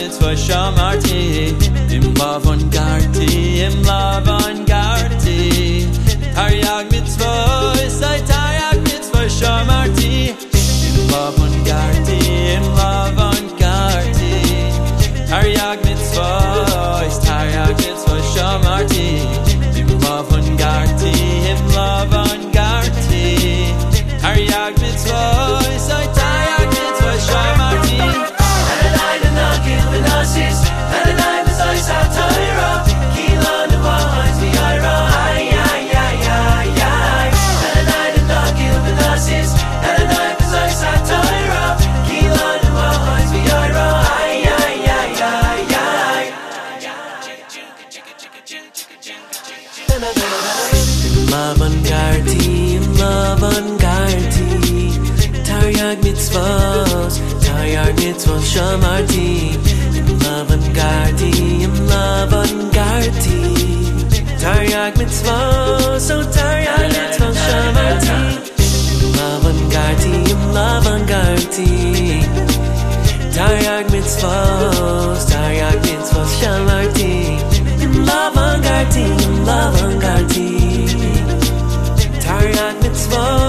mitzvah shamarti, im lavangarti, im lavangarti. Taryag mitzvah, say taryag mitzvah shamarti, im lavangarti, im lavangarti. Taryag mitzvah, taryag mitzvah shamarti, im lavangarti, im lavangarti. Taryag mitzvah, say taryag mitzvah shamarti. Adonai Menachil Menassis, Adonai Messiah Satira, Kila Nua's V'Yira, ay ay ay ay ay. Adonai Menachil Menassis, Adonai Messiah Satira, Kila Nua's V'Yira, ay ay ay ay ay. Lavangarti, Lavangarti, Taryag mitzvahs, Taryag mitzvahs shamarti, Lavangarti, Lavangarti, Taryag mitzvahs, oh Taryag mitzvahs shamarti, Lavangarti, Lavangarti, Taryag mitzvahs, Taryag mitzvahs shamarti, Lavangarti, Lavangarti. Taryag mitzvah.